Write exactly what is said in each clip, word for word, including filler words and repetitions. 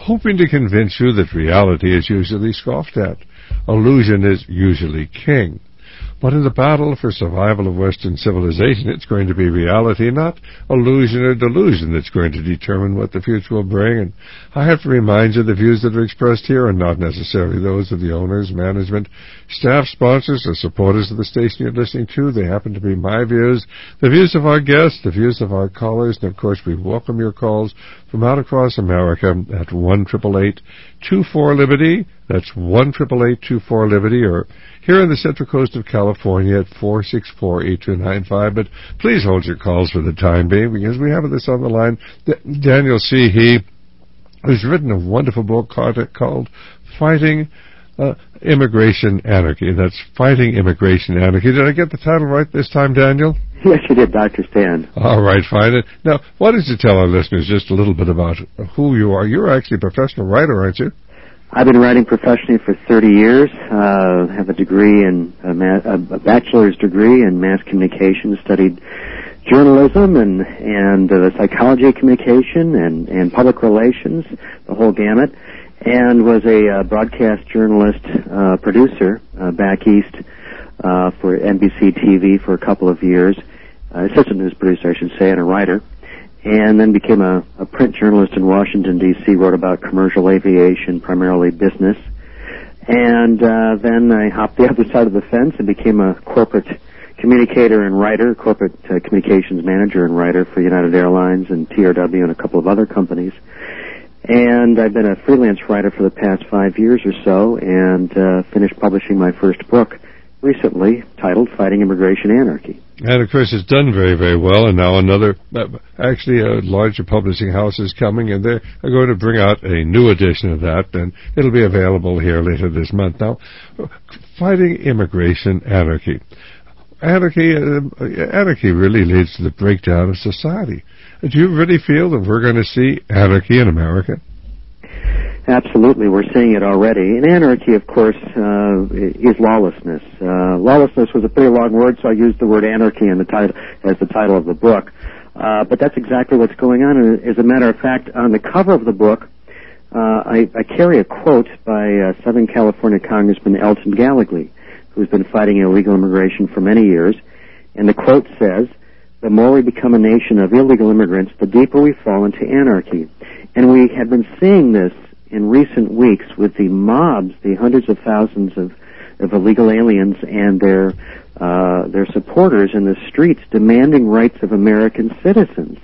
hoping to convince you that reality is usually scoffed at. Illusion is usually king. But in the battle for survival of Western civilization, it's going to be reality, not illusion or delusion, that's going to determine what the future will bring. And I have to remind you, the views that are expressed here are not necessarily those of the owners, management, staff, sponsors, or supporters of the station you're listening to. They happen to be my views, the views of our guests, the views of our callers, and of course we welcome your calls from out across America at one eight eight eight, two four, Liberty. That's one eight eight eight, two four, Liberty, or here on the Central Coast of California at four six four, eight two nine five. But please hold your calls for the time being, because we have this on the line. Daniel C. He, who's written a wonderful book called Fighting uh, Immigration Anarchy. That's Fighting Immigration Anarchy. Did I get the title right this time, Daniel? Yes, you did, Doctor Stan. All right, fine. Now, why don't you tell our listeners just a little bit about who you are? You're actually a professional writer, aren't you? I've been writing professionally for thirty years. Uh, have a degree in a, ma- a bachelor's degree in mass communication. Studied journalism and and uh, psychology of communication and and public relations, the whole gamut. And was a uh, broadcast journalist, uh, producer uh, back east uh, for N B C T V for a couple of years. Uh, assistant news producer, I should say, and a writer. And then became a, a print journalist in Washington, D C, wrote about commercial aviation, primarily business. And uh, then I hopped the other side of the fence and became a corporate communicator and writer, corporate uh, communications manager and writer for United Airlines and T R W and a couple of other companies. And I've been a freelance writer for the past five years or so, and uh, finished publishing my first book recently, titled Fighting Immigration Anarchy. And, of course, it's done very, very well, and now another, actually a larger publishing house is coming, and they're going to bring out a new edition of that, and it'll be available here later this month. Now, Fighting Immigration Anarchy. Anarchy, uh, anarchy really leads to the breakdown of society. Do you really feel that we're going to see anarchy in America? Absolutely, we're seeing it already. And anarchy, of course, uh, is lawlessness. Uh, lawlessness was a pretty long word, so I used the word anarchy in the title, as the title of the book. Uh, but that's exactly what's going on. And as a matter of fact, on the cover of the book, uh, I, I carry a quote by uh, Southern California Congressman Elton Gallegly, who's been fighting illegal immigration for many years. And the quote says, "The more we become a nation of illegal immigrants, the deeper we fall into anarchy." And we have been seeing this in recent weeks with the mobs, the hundreds of thousands of, of illegal aliens and their uh, their supporters in the streets demanding rights of American citizens.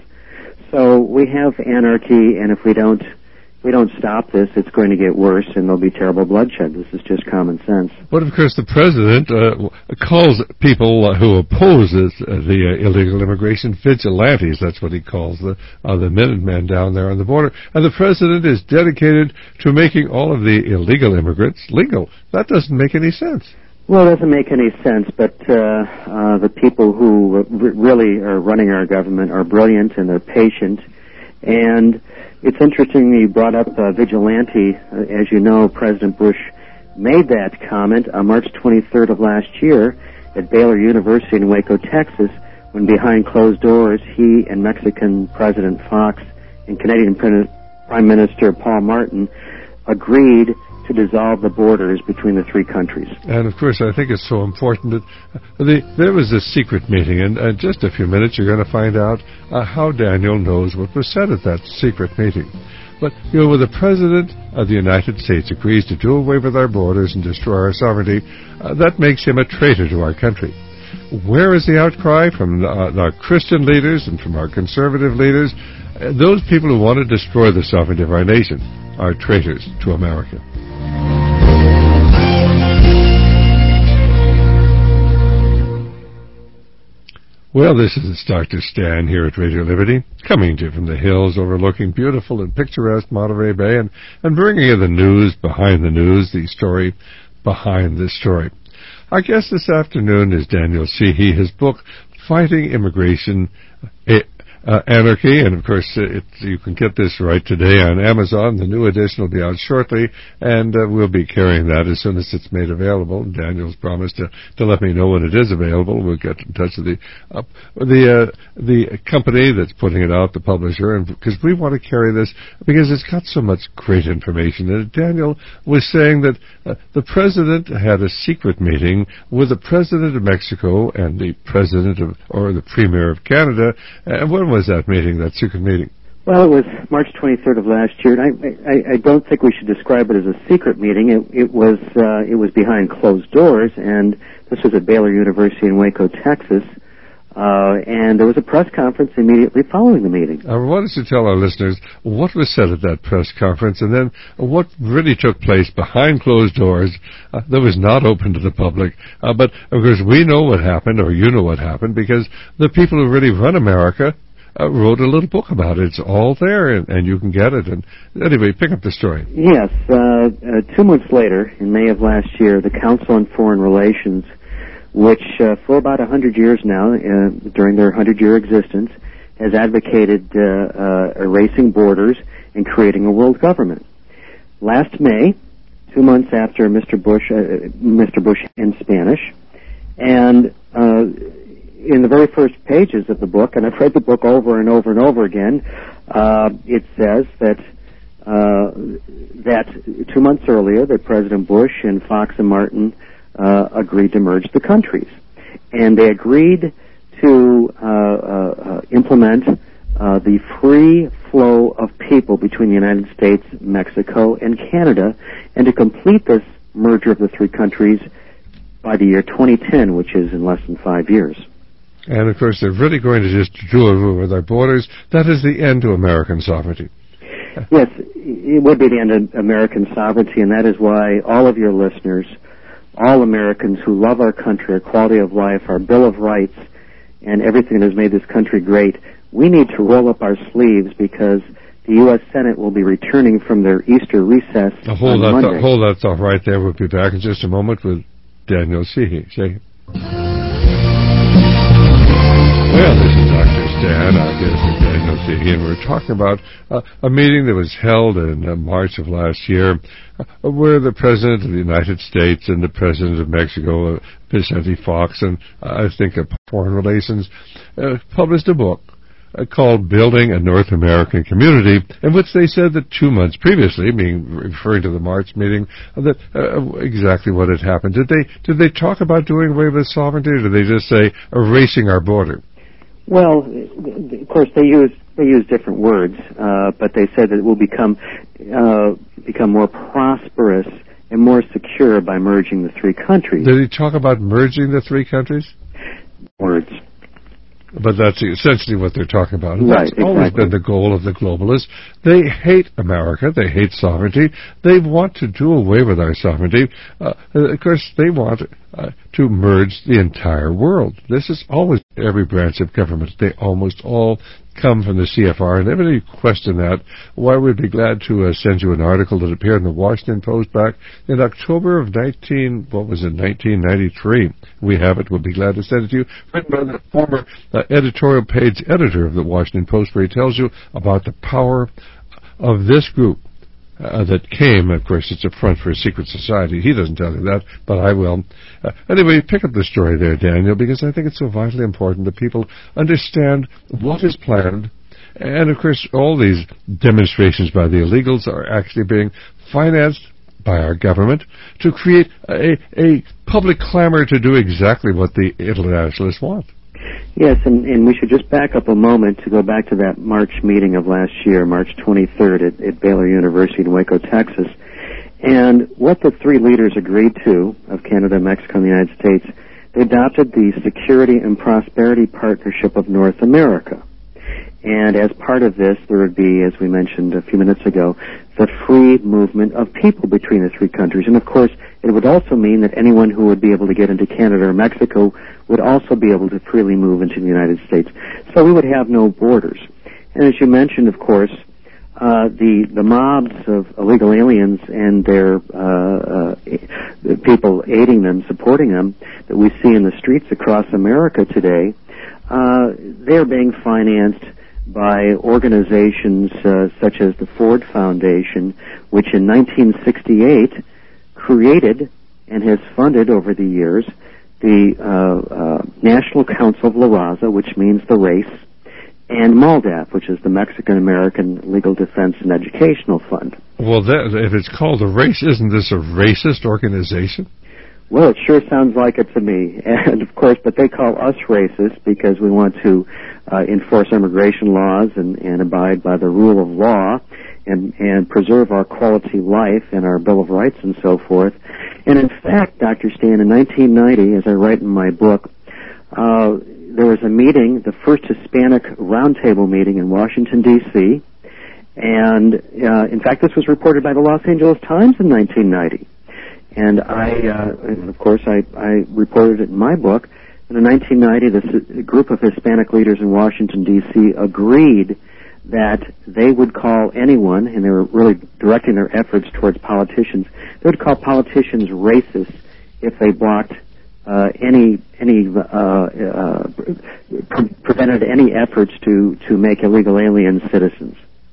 So we have anarchy, and if we don't if we don't stop this, it's going to get worse, and there'll be terrible bloodshed. This is just common sense. But, of course, the president uh, calls people uh, who oppose this, uh, the uh, illegal immigration vigilantes. That's what he calls the, uh, the Minutemen down there on the border. And the president is dedicated to making all of the illegal immigrants legal. That doesn't make any sense. Well, it doesn't make any sense, but uh, uh, the people who r- really are running our government are brilliant, and they're patient. And it's interesting you brought up uh, vigilante. Uh, as you know, President Bush made that comment on March twenty-third of last year at Baylor University in Waco, Texas, when behind closed doors, he and Mexican President Fox and Canadian Prime Minister Paul Martin agreed to dissolve the borders between the three countries. And, of course, I think it's so important that uh, the, there was a secret meeting, and in uh, just a few minutes you're going to find out uh, how Daniel knows what was said at that secret meeting. But, you know, when the President of the United States agrees to do away with our borders and destroy our sovereignty, uh, that makes him a traitor to our country. Where is the outcry from uh, our Christian leaders and from our conservative leaders? Uh, those people who want to destroy the sovereignty of our nation are traitors to America. Well, this is Doctor Stan here at Radio Liberty, coming to you from the hills overlooking beautiful and picturesque Monterey Bay, and, and bringing you the news behind the news, the story behind the story. Our guest this afternoon is Daniel Sheehy. His book, Fighting Immigration uh, Anarchy, and of course it, you can get this right today on Amazon. The new edition will be out shortly, and uh, we'll be carrying that as soon as it's made available. Daniel's promised to, to let me know when it is available. We'll get in touch with the uh, the uh, the company that's putting it out, the publisher, and because we want to carry this because it's got so much great information. And Daniel was saying that uh, the president had a secret meeting with the president of Mexico and the president of, or the premier of Canada. And when was that meeting, that secret meeting? Well, it was March twenty-third of last year, and I, I, I don't think we should describe it as a secret meeting. It, it was uh, it was behind closed doors, and this was at Baylor University in Waco, Texas. Uh, and there was a press conference immediately following the meeting. I wanted to tell our listeners what was said at that press conference, and then what really took place behind closed doors uh, that was not open to the public. Uh, but, of course, we know what happened, or you know what happened, because the people who really run America uh, wrote a little book about it. It's all there, and, and you can get it. And anyway, pick up the story. Yes. Uh, uh, two months later, in May of last year, the Council on Foreign Relations, which uh, for about one hundred years now, uh, during their one hundred year existence, has advocated uh, uh, erasing borders and creating a world government. Last May, two months after Mister Bush, uh, Mister Bush in Spanish, and uh, in the very first pages of the book, and I've read the book over and over and over again, uh, it says that uh, that two months earlier, that President Bush and Fox and Martin Uh, agreed to merge the countries, and they agreed to uh, uh, implement uh, the free flow of people between the United States, Mexico, and Canada, and to complete this merger of the three countries by the year twenty ten, which is in less than five years. And of course, they're really going to just do it with our borders. That is the end to American sovereignty. Yes, it would be the end of American sovereignty, and that is why all of your listeners, all Americans who love our country, our quality of life, our Bill of Rights, and everything that has made this country great, we need to roll up our sleeves because the U S Senate will be returning from their Easter recess now, hold on that Monday. Th- hold that thought right there. We'll be back in just a moment with Daniel Sheehy. Sheehy. Well, this is Doctor Stan, our guest is Daniel Sheehy, and we're talking about uh, a meeting that was held in uh, March of last year uh, where the President of the United States and the President of Mexico, uh, Vicente Fox, and uh, I think uh, Foreign Relations, uh, published a book uh, called Building a North American Community, in which they said that two months previously, being referring to the March meeting, uh, that uh, exactly what had happened. Did they did they talk about doing away with sovereignty, or did they just say erasing our border? Well, of course, they use they use different words, uh, but they said that it will become uh, become more prosperous and more secure by merging the three countries. Did he talk about merging the three countries? Words. But that's essentially what they're talking about. Right, That's always exactly. been the goal of the globalists. They hate America. They hate sovereignty. They want to do away with our sovereignty. Uh, of course, they want uh, to merge the entire world. This is always every branch of government. They almost all come from the C F R. And if any question that, why we'd be glad to uh, send you an article that appeared in the Washington Post back in October of nineteen, what was it, nineteen ninety-three. We have it. We'll be glad to send it to you. Written by the former uh, editorial page editor of the Washington Post, where he tells you about the power of this group uh, that came. Of course, it's a front for a secret society. He doesn't tell you that, but I will. Uh, anyway, pick up the story there, Daniel, because I think it's so vitally important that people understand what is planned. And, of course, all these demonstrations by the illegals are actually being financed by our government to create a, a public clamor to do exactly what the internationalists want. Yes, and, and we should just back up a moment to go back to that March meeting of last year, March twenty-third at, at Baylor University in Waco, Texas. And what the three leaders agreed to, of Canada, Mexico, and the United States, they adopted the Security and Prosperity Partnership of North America. And as part of this, there would be, as we mentioned a few minutes ago, the free movement of people between the three countries. And of course, it would also mean that anyone who would be able to get into Canada or Mexico would also be able to freely move into the United States. So we would have no borders. And as you mentioned, of course, uh, the, the mobs of illegal aliens and their uh, uh, people aiding them, supporting them, that we see in the streets across America today, uh, they're being financed by organizations uh, such as the Ford Foundation, which in nineteen sixty-eight created and has funded over the years the uh, uh, National Council of La Raza, which means the race, and MALDAF, which is the Mexican-American Legal Defense and Educational Fund. Well, that, if it's called a race, isn't this a racist organization? Well, it sure sounds like it to me. And, of course, but they call us racist because we want to uh, enforce immigration laws and, and abide by the rule of law and, and preserve our quality life and our Bill of Rights and so forth. And, in fact, Doctor Stan, in nineteen ninety, as I write in my book, uh, there was a meeting, the first Hispanic roundtable meeting in Washington, D C, and, uh, in fact, this was reported by the Los Angeles Times in nineteen ninety. And I, uh, and of course, I, I reported it in my book. And in nineteen ninety, this group of Hispanic leaders in Washington, D C agreed that they would call anyone, and they were really directing their efforts towards politicians, they would call politicians racist if they blocked uh, any, any, uh, uh, pre- prevented any efforts to, to make illegal aliens citizens.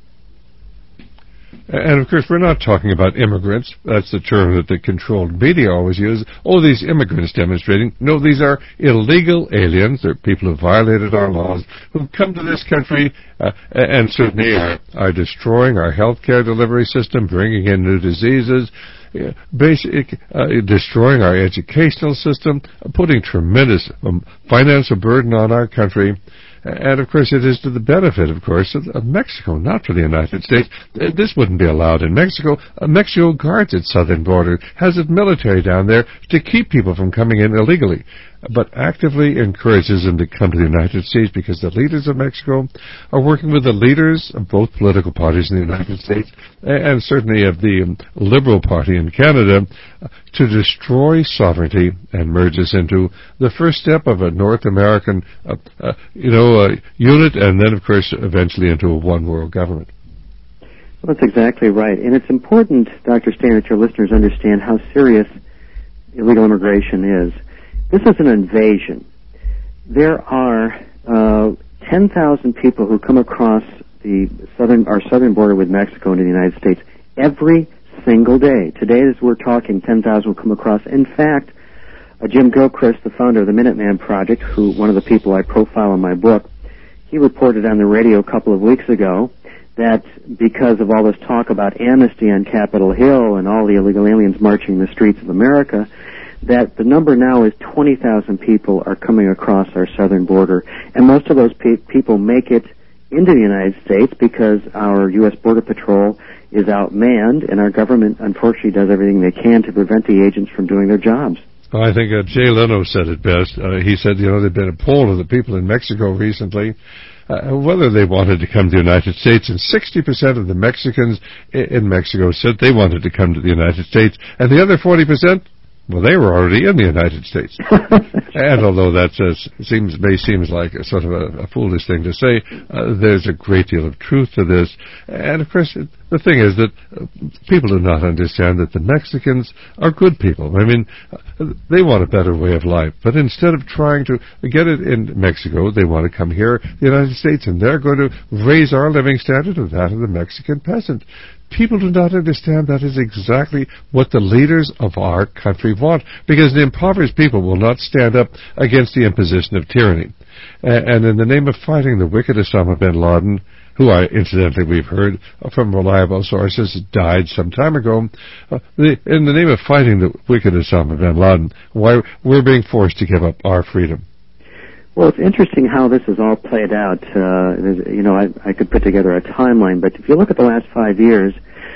And, of course, we're not talking about immigrants. That's the term that the controlled media always use. Oh, these immigrants demonstrating. No, these are illegal aliens. They're people who violated our laws, who've come to this country uh, and certainly are, are destroying our health care delivery system, bringing in new diseases, uh, basic, uh, destroying our educational system, uh, putting tremendous um, financial burden on our country. And, of course, it is to the benefit, of course, of, of Mexico, not for the United States. This wouldn't be allowed in Mexico. Uh, Mexico guards its southern border, has its military down there to keep people from coming in illegally, but actively encourages them to come to the United States because the leaders of Mexico are working with the leaders of both political parties in the United States and certainly of the um, Liberal Party in Canada uh, to destroy sovereignty and merge us into the first step of a North American, uh, uh, you know, uh, unit, and then, of course, eventually into a one-world government. Well, that's exactly right. And it's important, Doctor Stan, that your listeners understand how serious illegal immigration is. This is an invasion. There are uh, ten thousand people who come across the southern, our southern border with Mexico into the United States every single day. Today, as we're talking, ten thousand will come across. In fact, uh, Jim Gilchrist, the founder of the Minuteman Project, who one of the people I profile in my book, he reported on the radio a couple of weeks ago that because of all this talk about amnesty on Capitol Hill and all the illegal aliens marching the streets of America, that the number now is twenty thousand people are coming across our southern border. And most of those pe- people make it into the United States because our U S Border Patrol is outmanned, and our government, unfortunately, does everything they can to prevent the agents from doing their jobs. Well, I think uh, Jay Leno said it best. Uh, he said, you know, there'd been a poll of the people in Mexico recently Uh, whether they wanted to come to the United States, and sixty percent of the Mexicans in Mexico said they wanted to come to the United States, and the other forty percent, well, they were already in the United States. And although that uh, seems may seems like a sort of a, a foolish thing to say, uh, there's a great deal of truth to this. And of course, it, the thing is that uh, people do not understand that the Mexicans are good people. I mean, uh, they want a better way of life. But instead of trying to get it in Mexico, they want to come here, the United States, and they're going to raise our living standard to that of the Mexican peasant. People do not understand that is exactly what the leaders of our country want, because the impoverished people will not stand up against the imposition of tyranny. And in the name of fighting the wicked Osama bin Laden, who I, incidentally, we've heard from reliable sources, died some time ago, uh, the, in the name of fighting the wicked Osama bin Laden, why we're being forced to give up our freedom. Well, it's interesting how this is all played out. Uh, you know, I, I could put together a timeline, but if you look at the last five years,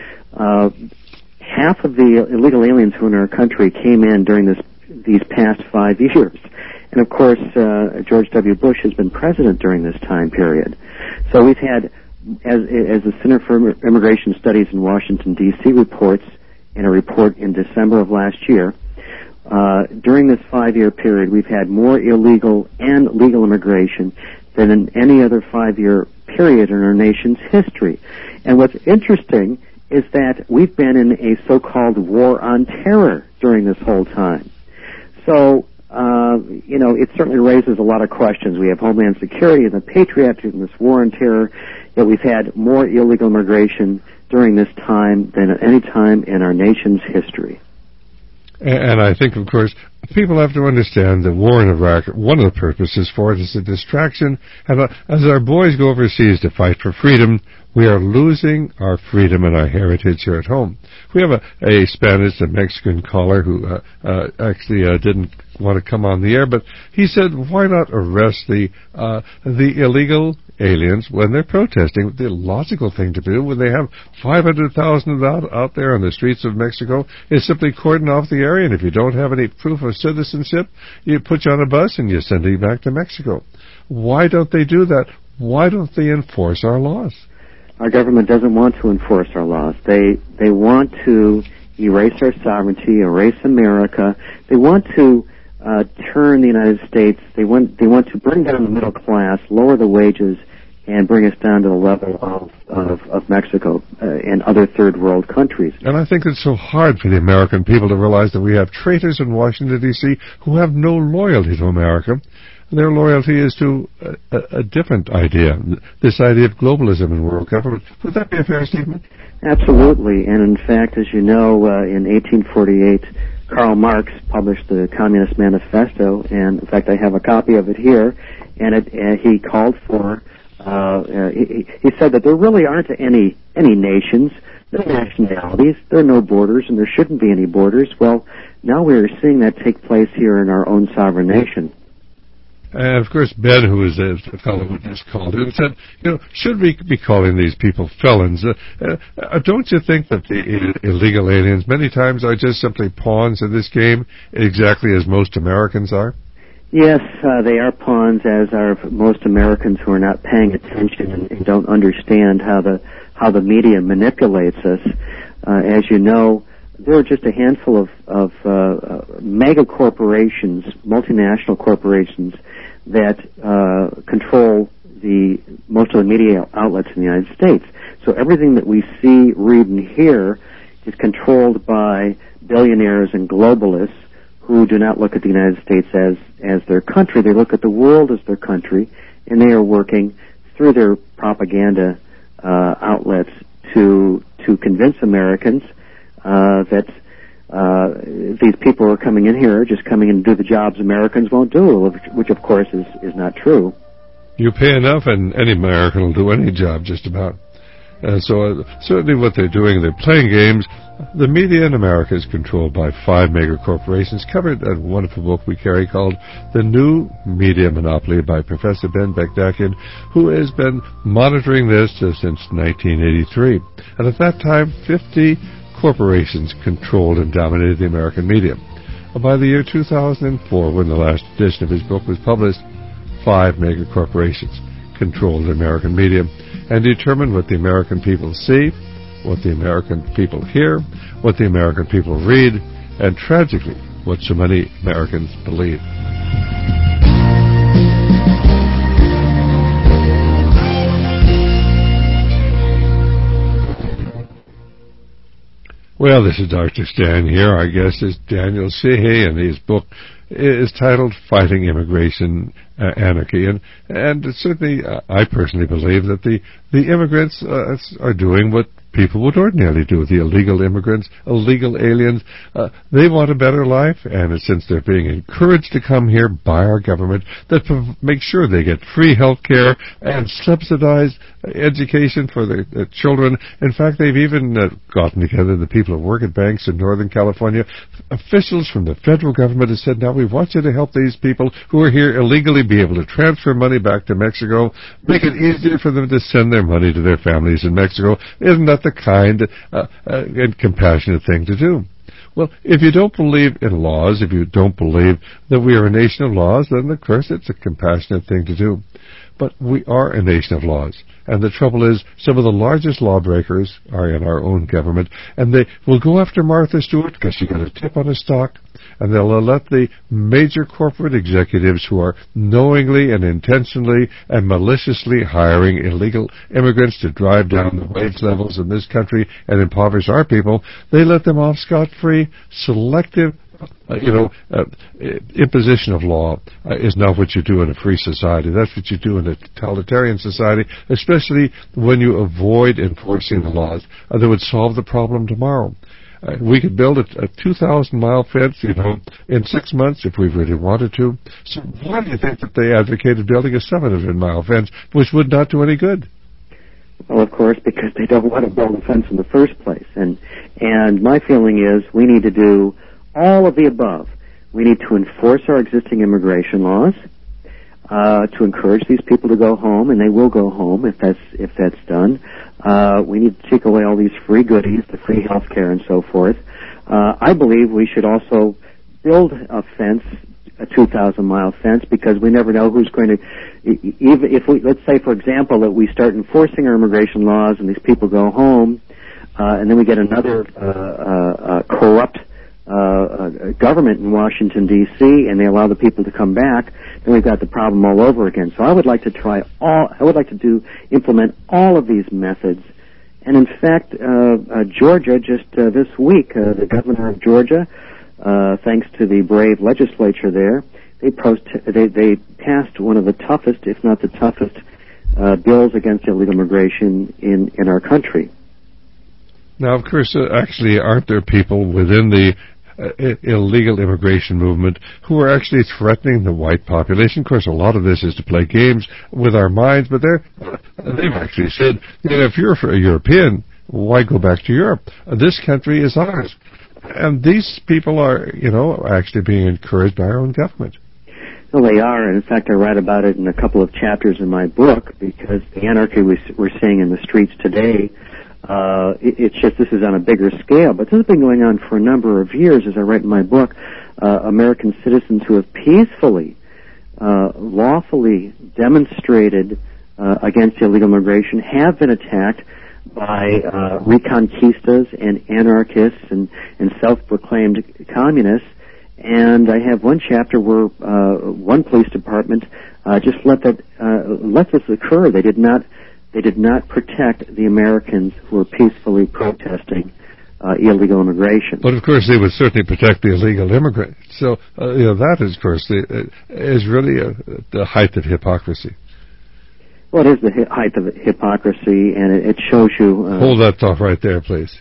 uh, half of the illegal aliens who are in our country came in during this these past five years. And, of course, uh, George W. Bush has been president during this time period. So we've had, as, as the Center for Immigration Studies in Washington, D C reports in a report in December of last year, Uh, during this five-year period, we've had more illegal and legal immigration than in any other five-year period in our nation's history. And what's interesting is that we've been in a so-called war on terror during this whole time. So uh, you know, it certainly raises a lot of questions. We have Homeland Security and the Patriot and this war on terror, yet we've had more illegal immigration during this time than at any time in our nation's history. And I think, of course, people have to understand that war in Iraq, one of the purposes for it is a distraction. And as our boys go overseas to fight for freedom, we are losing our freedom and our heritage here at home. We have a, a Spanish and Mexican caller who uh, uh, actually uh, didn't want to come on the air, but he said, why not arrest the uh, the illegal aliens when they're protesting? The logical thing to do when they have five hundred thousand out, out there on the streets of Mexico is simply cordon off the area, and if you don't have any proof of citizenship, you put you on a bus and you send you back to Mexico. Why don't they do that? Why don't they enforce our laws? Our government doesn't want to enforce our laws. They they want to erase our sovereignty, erase America. They want to uh, turn the United States. They want they want to bring down the middle class, lower the wages, and bring us down to the level of of, of Mexico uh, and other third world countries. And I think it's so hard for the American people to realize that we have traitors in Washington, D C who have no loyalty to America. Their loyalty is to a, a, a different idea, this idea of globalism and world government. Would that be a fair statement? Absolutely. And in fact, as you know, uh, in eighteen forty-eight, Karl Marx published the Communist Manifesto, and in fact, I have a copy of it here, and it, uh, he called for, uh, uh, he, he said that there really aren't any, any nations, no nationalities, there are no borders, and there shouldn't be any borders. Well, now we are seeing that take place here in our own sovereign nation. And, of course, Ben, who is a fellow who just called in, said, you know, should we be calling these people felons? Uh, uh, don't you think that the I- illegal aliens many times are just simply pawns in this game, exactly as most Americans are? Yes, uh, they are pawns, as are most Americans who are not paying attention and, and don't understand how the how the media manipulates us. Uh, as you know, there are just a handful of, of uh, uh, mega corporations, multinational corporations, that uh, control the most of the media outlets in the United States. So everything that we see, read, and hear is controlled by billionaires and globalists who do not look at the United States as, as their country. They look at the world as their country, and they are working through their propaganda uh, outlets to to convince Americans uh, that Uh, these people who are coming in here are just coming in to do the jobs Americans won't do, which, which of course is, is not true. You pay enough and any American will do any job just about. And so uh, certainly what they're doing, they're playing games. The media in America is controlled by five major corporations, covered in a wonderful book we carry called The New Media Monopoly by Professor Ben Bekdakian, who has been monitoring this uh, since nineteen eighty-three. And at that time, fifty corporations controlled and dominated the American media. By the year two thousand four, when the last edition of his book was published, five major corporations controlled the American media and determined what the American people see, what the American people hear, what the American people read, and tragically, what so many Americans believe. Well, this is Doctor Stan here. Our guest is Daniel Sheehy, and his book is titled Fighting Immigration uh, Anarchy. And, and certainly, uh, I personally believe that the, the immigrants uh, are doing what people would ordinarily do. The illegal immigrants, illegal aliens, uh, they want a better life, and since they're being encouraged to come here by our government, that make sure they get free health care and subsidized education for their, their children. In fact, they've even uh, gotten together, the people who work at banks in Northern California, officials from the federal government have said, now we want you to help these people who are here illegally be able to transfer money back to Mexico, make it easier for them to send their money to their families in Mexico. Isn't that the kind uh, uh, and compassionate thing to do? Well, if you don't believe in laws, if you don't believe that we are a nation of laws, then of course it's a compassionate thing to do. But we are a nation of laws. And the trouble is, some of the largest lawbreakers are in our own government, and they will go after Martha Stewart because she got a tip on a stock, and they'll let the major corporate executives who are knowingly and intentionally and maliciously hiring illegal immigrants to drive down the wage levels in this country and impoverish our people, they let them off scot-free. Selective Uh, you know, uh, imposition of law uh, is not what you do in a free society. That's what you do in a totalitarian society, especially when you avoid enforcing the laws uh, that would solve the problem tomorrow. Uh, we could build a, a two thousand mile fence, you know, in six months if we really wanted to. So why do you think that they advocated building a seven hundred mile fence, which would not do any good? Well, of course, because they don't want to build a fence in the first place. And and my feeling is we need to do all of the above. We need to enforce our existing immigration laws, uh, to encourage these people to go home, and they will go home if that's if that's done. Uh, we need to take away all these free goodies, the free health care and so forth. Uh, I believe we should also build a fence, a two thousand mile fence, because we never know who's going to, even if we, let's say, for example, that we start enforcing our immigration laws and these people go home, uh, and then we get another uh, uh, uh, corrupt uh, uh, government in Washington, D C, and they allow the people to come back, then we've got the problem all over again. So I would like to try all, I would like to do, implement all of these methods. And in fact, uh, uh, Georgia, just uh, this week, uh, the governor of Georgia, uh, thanks to the brave legislature there, they, post- they, they passed one of the toughest, if not the toughest, uh, bills against illegal immigration in, in our country. Now, of course, uh, actually, aren't there people within the Uh, illegal immigration movement who are actually threatening the white population? Of course, a lot of this is to play games with our minds, but they're, uh, they've actually said, you know, if you're a European, why go back to Europe? Uh, this country is ours. And these people are, you know, actually being encouraged by our own government. Well, they are, and in fact, I write about it in a couple of chapters in my book, because the anarchy we're seeing in the streets today, Uh, it, it's just this is on a bigger scale, but this has been going on for a number of years. As I write in my book, uh, American citizens who have peacefully, uh, lawfully demonstrated uh, against illegal immigration have been attacked by uh, reconquistas and anarchists and, and self-proclaimed communists. And I have one chapter where uh, one police department uh, just let that uh, let this occur. They did not. They did not protect the Americans who were peacefully protesting uh, illegal immigration. But of course, they would certainly protect the illegal immigrant. So, uh, you know, that is, of course, the, uh, is really a, the height of hypocrisy. Well, it is the hi- height of hypocrisy, and it, it shows you. Uh, Hold that thought right there, please.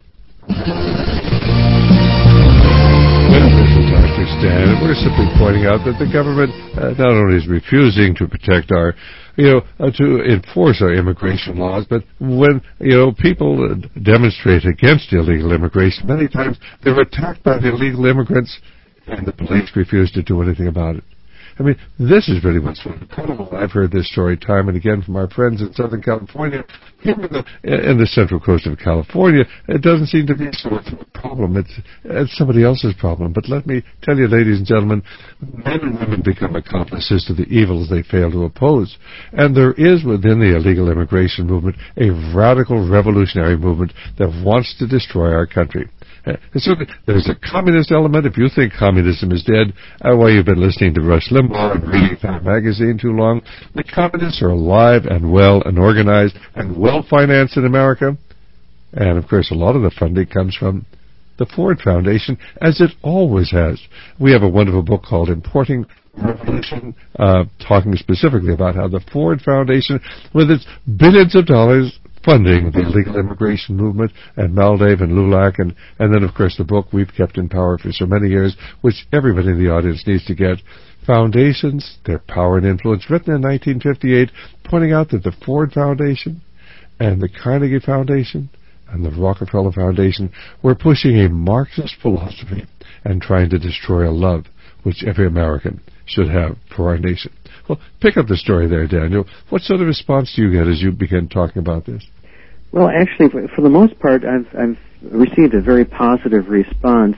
Stand. We're simply pointing out that the government uh, not only is refusing to protect our, you know, uh, to enforce our immigration laws, but when, you know, people uh, demonstrate against illegal immigration, many times they're attacked by the illegal immigrants, and the police refuse to do anything about it. I mean, this is really what's so incredible. I've heard this story time and again from our friends in Southern California. Here in the, in the central coast of California, it doesn't seem to be so much of a problem. It's, it's somebody else's problem. But let me tell you, ladies and gentlemen, men and women become accomplices to the evils they fail to oppose. And there is within the illegal immigration movement a radical revolutionary movement that wants to destroy our country. Uh, so there's a communist element. If you think communism is dead, uh, well, you've been listening to Rush Limbaugh and reading Time magazine too long. The communists are alive and well and organized and well-financed in America. And, of course, a lot of the funding comes from the Ford Foundation, as it always has. We have a wonderful book called Importing Revolution, uh, talking specifically about how the Ford Foundation, with its billions of dollars, funding the illegal immigration movement, and Maldive and LULAC, and, and then, of course, the book We've Kept in Power for so many years, which everybody in the audience needs to get, Foundations, Their Power and Influence, written in nineteen fifty-eight, pointing out that the Ford Foundation and the Carnegie Foundation and the Rockefeller Foundation were pushing a Marxist philosophy and trying to destroy a love which every American should have for our nation. Well, pick up the story there, Daniel. What sort of response do you get as you begin talking about this? Well, actually, for, for the most part, I've, I've received a very positive response.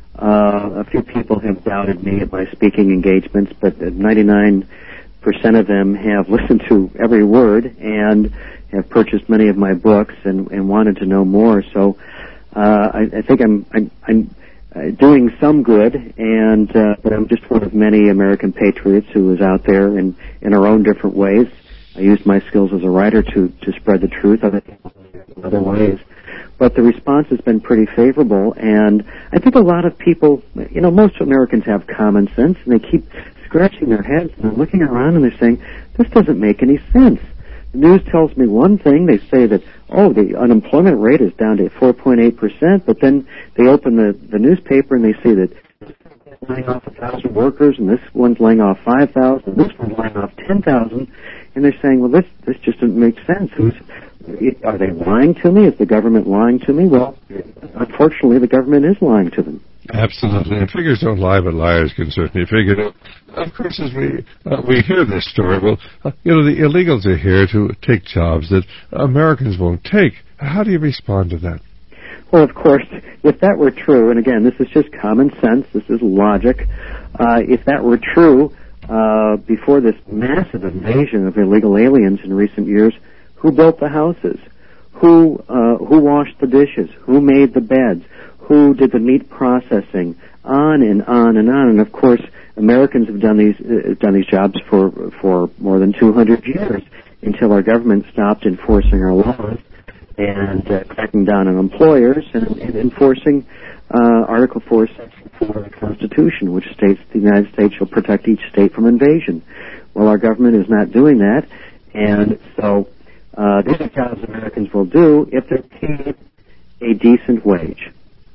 Uh, a few people have doubted me at my speaking engagements, but ninety-nine percent of them have listened to every word and have purchased many of my books and, and wanted to know more. So uh, I, I think I'm, I'm, I'm Uh, doing some good, and uh, but I'm just one of many American patriots who is out there in, in our own different ways. I used my skills as a writer to, to spread the truth. Other people in other ways. but the response has been pretty favorable, and I think a lot of people, you know, most Americans have common sense, and they keep scratching their heads, and they're looking around and they're saying, this doesn't make any sense. The news tells me one thing. They say that, oh, the unemployment rate is down to four point eight percent, but then they open the, the newspaper and they say that laying off one thousand workers, and this one's laying off five thousand, this one's laying off ten thousand, and they're saying, well, this this just doesn't make sense. Who's, are they lying to me? Is the government lying to me? Well, unfortunately, the government is lying to them. Absolutely, and figures don't lie, but liars can certainly figure it out. Of course, as we uh, we hear this story, well, uh, you know, the illegals are here to take jobs that Americans won't take. How do you respond to that? Well, of course, if that were true, and again, this is just common sense, this is logic, uh, if that were true, uh, before this massive invasion of illegal aliens in recent years, who built the houses? Who, uh, who washed the dishes? Who made the beds? Who did the meat processing? On and on and on. And of course, Americans have done these, uh, done these jobs for, for more than two hundred years until our government stopped enforcing our laws and uh, cracking down on employers and, and enforcing uh, Article four, Section four of the Constitution, which states the United States shall protect each state from invasion. Well, our government is not doing that, and so uh, these are jobs Americans will do if they're paid a decent wage.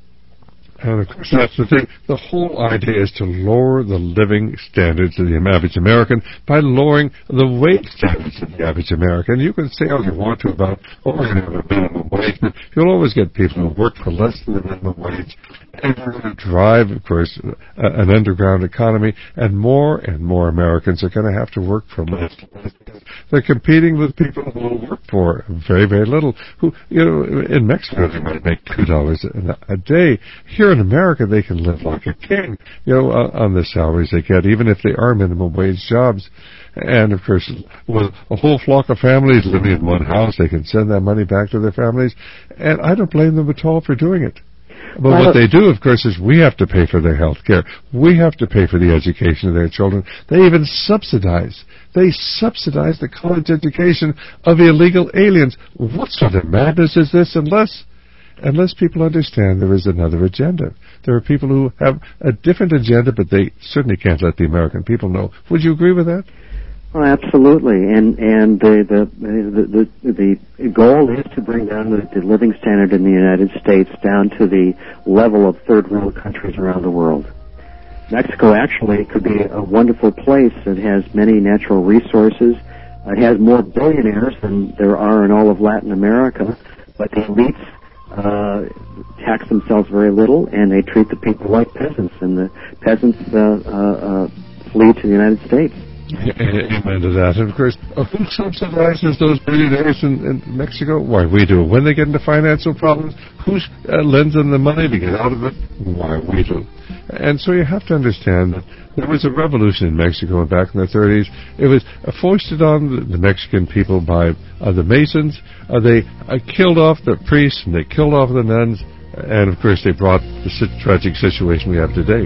And of course, that's the thing. The whole idea is to lower the living standards of the average American by lowering the wage standards of the average American. You can say all you want to about, oh, we're going to have a minimum wage, but you'll always get people who work for less than the minimum wage. And we're going to drive, of course, uh, an underground economy, and more and more Americans are going to have to work for less. They're competing with people who will work for very, very little. Who, you know, in Mexico they might make two dollars a day. Here in America, they can live like a king, you know, on the salaries they get, even if they are minimum wage jobs. And, of course, with a whole flock of families living in one house, they can send that money back to their families. And I don't blame them at all for doing it. But what they do, of course, is we have to pay for their health care. We have to pay for the education of their children. They even subsidize. They subsidize the college education of illegal aliens. What sort of madness is this unless... Unless people understand there is another agenda. There are people who have a different agenda, but they certainly can't let the American people know. Would you agree with that? Oh, absolutely. And and the the the, the, the goal is to bring down the, the living standard in the United States down to the level of third world countries around the world. Mexico actually could be a wonderful place. It has many natural resources. It has more billionaires than there are in all of Latin America, but the elites Uh, tax themselves very little, and they treat the people like peasants, and the peasants uh, uh, uh, flee to the United States. Amen to that. And of course, uh, who subsidizes those billionaires in, in Mexico? Why, we do. When they get into financial problems, who uh, lends them the money to get out of it? Why, we do. And so you have to understand that there was a revolution in Mexico back in the thirties. It was uh, foisted on the, the Mexican people by uh, the Masons. Uh, they uh, killed off the priests, and they killed off the nuns, and of course they brought the tragic situation we have today.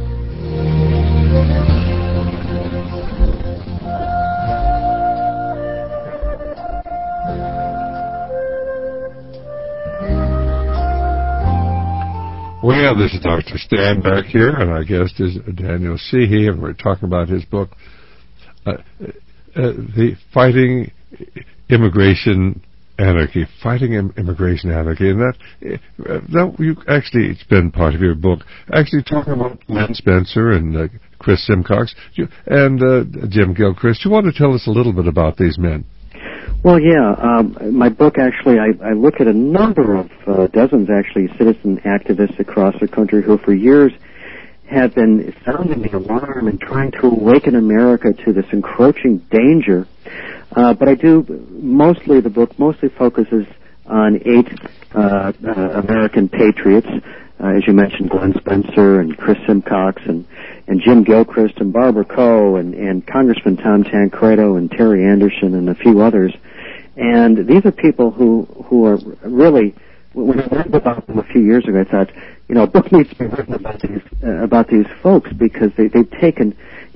Well, this is Doctor Stan back here, and our guest is Daniel Sheehy, and we're talking about his book, uh, uh, The Fighting Immigration Anarchy, Fighting Im- Immigration Anarchy, and that, uh, that you actually, it's been part of your book, actually talking about Len Spencer and uh, Chris Simcox you, and uh, Jim Gilchrist. You want to tell us a little bit about these men? Well, yeah. Um, my book, actually, I, I look at a number of uh, dozens, actually, citizen activists across the country who, for years, have been sounding the alarm and trying to awaken America to this encroaching danger. Uh, but I do mostly, the book mostly focuses on eight uh, uh, American patriots, uh, as you mentioned, Glenn Spencer and Chris Simcox and, and Jim Gilchrist and Barbara Coe and, and Congressman Tom Tancredo and Terry Anderson and a few others. And these are people who, who are really, when I learned about them a few years ago, I thought, you know, a book needs to be written about these, uh, about these folks because they, they've taken,